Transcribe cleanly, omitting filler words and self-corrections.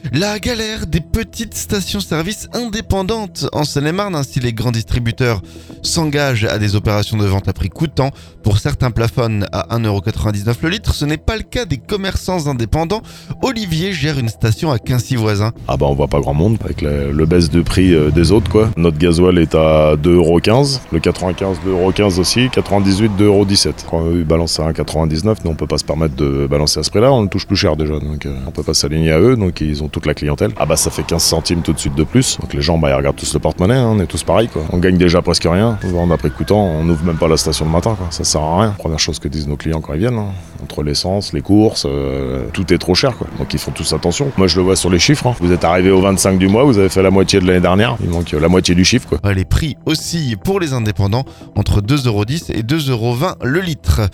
La galère des petites stations-service indépendantes en Seine-et-Marne, ainsi les grands distributeurs s'engagent à des opérations de vente à prix coûtant. Pour certains plafonnent à 1,99€ le litre, ce n'est pas le cas des commerçants indépendants. Olivier gère une station à Quincy-Voisin. Ah bah on voit pas grand monde avec le baisse de prix des autres quoi. Notre gasoil est à 2,15€, le 95 2,15€ aussi, 98 2,17€. Quand eux ils balancent à 1,99€, nous on peut pas se permettre de balancer à ce prix-là, on le touche plus cher déjà, donc on peut pas s'aligner à eux, donc ils ont toute la clientèle. Ah bah ça fait 15 centimes tout de suite de plus, donc les gens bah ils regardent tous le porte-monnaie, hein, on est tous pareils quoi. On gagne déjà presque rien, on vend à prix coûtant, on n'ouvre même pas la station le matin quoi, ça sert à rien. Première chose que disent nos clients quand ils viennent, hein. Entre l'essence, les courses, tout est trop cher quoi, donc ils font tous attention. Moi je le vois sur les chiffres, hein. Vous êtes arrivé au 25 du mois, vous avez fait la moitié de l'année dernière, il manque la moitié du chiffre quoi. Les prix oscillent pour les indépendants entre 2,10€ et 2,20€ le litre.